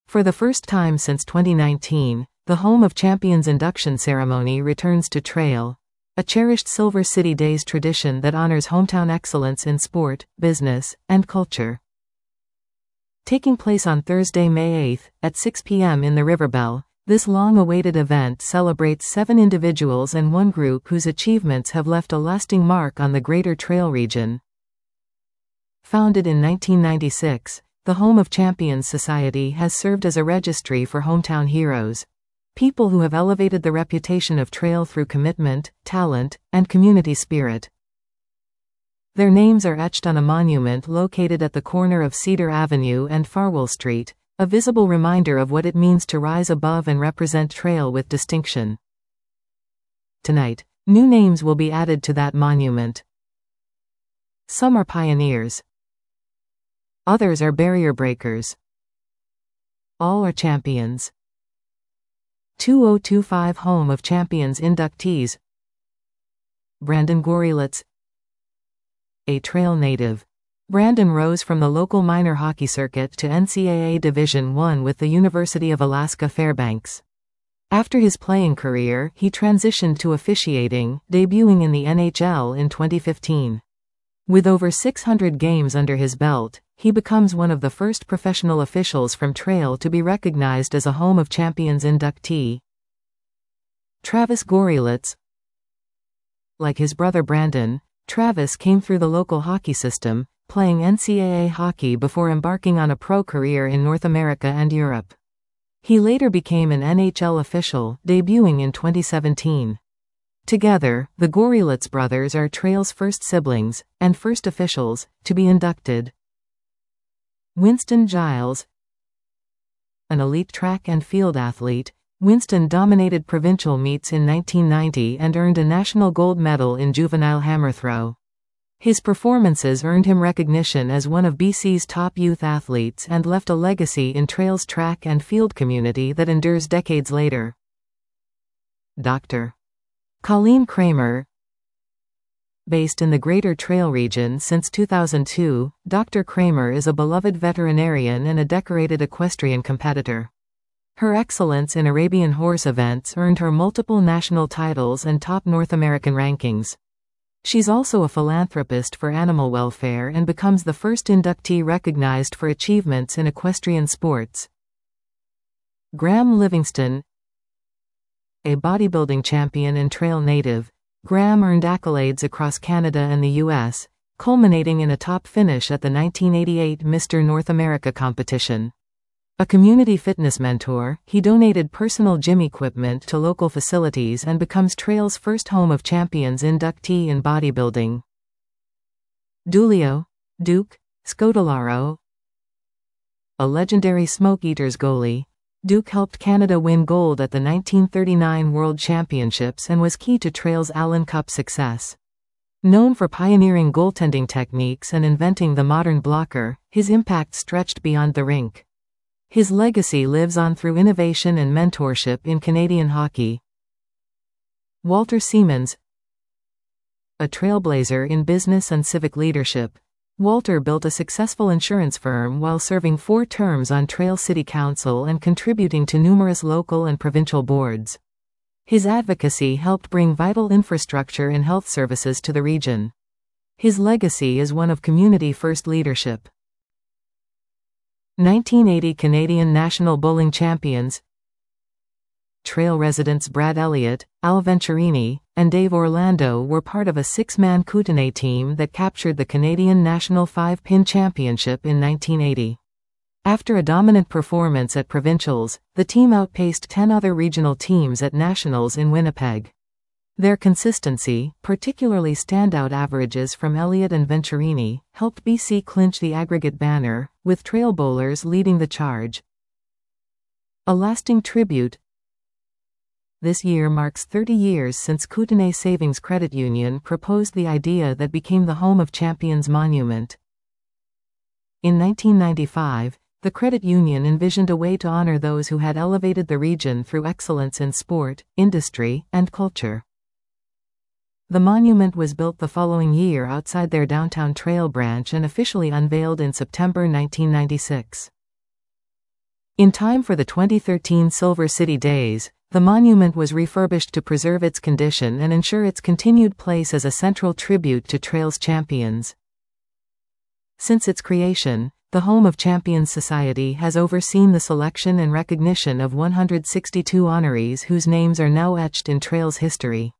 For the first time since 2019, the Home of Champions induction ceremony returns to Trail, a cherished Silver City Days tradition that honors hometown excellence in sport, business, and culture. Taking place on Thursday, May 8, at 6 p.m. in the Riverbell, this long-awaited event celebrates 7 individuals and 1 group whose achievements have left a lasting mark on the Greater Trail region. Founded in 1996, the Home of Champions Society has served as a registry for hometown heroes, people who have elevated the reputation of Trail through commitment, talent, and community spirit. Their names are etched on a monument located at the corner of Cedar Avenue and Farwell Street, a visible reminder of what it means to rise above and represent Trail with distinction. Tonight, new names will be added to that monument. Some are pioneers. Others are barrier breakers. All are champions. 2025 Home of Champions inductees: Brandon Gorelitz, a Trail native. Brandon rose from the local minor hockey circuit to NCAA Division I with the University of Alaska Fairbanks. After his playing career, he transitioned to officiating, debuting in the NHL in 2015. With over 600 games under his belt, he becomes one of the first professional officials from Trail to be recognized as a Home of Champions inductee. Travis Gorelitz. Like his brother Brandon, Travis came through the local hockey system, playing NCAA hockey before embarking on a pro career in North America and Europe. He later became an NHL official, debuting in 2017. Together, the Gorelitz brothers are Trail's first siblings, and first officials, to be inducted. Winston Giles. An elite track and field athlete, Winston dominated provincial meets in 1990 and earned a national gold medal in juvenile hammer throw. His performances earned him recognition as one of BC's top youth athletes and left a legacy in Trail's track and field community that endures decades later. Dr. Colleen Kramer. Based in the Greater Trail region since 2002, Dr. Kramer is a beloved veterinarian and a decorated equestrian competitor. Her excellence in Arabian horse events earned her multiple national titles and top North American rankings. She's also a philanthropist for animal welfare and becomes the first inductee recognized for achievements in equestrian sports. Graham Livingston. A bodybuilding champion and Trail native, Graham earned accolades across Canada and the U.S., culminating in a top finish at the 1988 Mr. North America competition. A community fitness mentor, he donated personal gym equipment to local facilities and becomes Trail's first Home of Champions inductee in bodybuilding. Dulio Duke Scodolaro. A legendary Smoke Eaters goalie, Duke helped Canada win gold at the 1939 World Championships and was key to Trail's Allen Cup success. Known for pioneering goaltending techniques and inventing the modern blocker, his impact stretched beyond the rink. His legacy lives on through innovation and mentorship in Canadian hockey. Walter Siemens. A trailblazer in business and civic leadership, Walter built a successful insurance firm while serving 4 terms on Trail City Council and contributing to numerous local and provincial boards. His advocacy helped bring vital infrastructure and health services to the region. His legacy is one of community-first leadership. 1980 Canadian National Bowling Champions. Trail residents Brad Elliott, Al Venturini, and Dave Orlando were part of a 6-man Kootenay team that captured the Canadian National 5-Pin Championship in 1980. After a dominant performance at provincials, the team outpaced 10 other regional teams at nationals in Winnipeg. Their consistency, particularly standout averages from Elliott and Venturini, helped BC clinch the aggregate banner, with Trail bowlers leading the charge. A lasting tribute. This year marks 30 years since Kootenay Savings Credit Union proposed the idea that became the Home of Champions monument. In 1995, the credit union envisioned a way to honor those who had elevated the region through excellence in sport, industry, and culture. The monument was built the following year outside their downtown Trail branch and officially unveiled in September 1996. In time for the 2013 Silver City Days, the monument was refurbished to preserve its condition and ensure its continued place as a central tribute to trails champions. Since its creation, the Home of Champions Society has overseen the selection and recognition of 162 honorees whose names are now etched in trails history.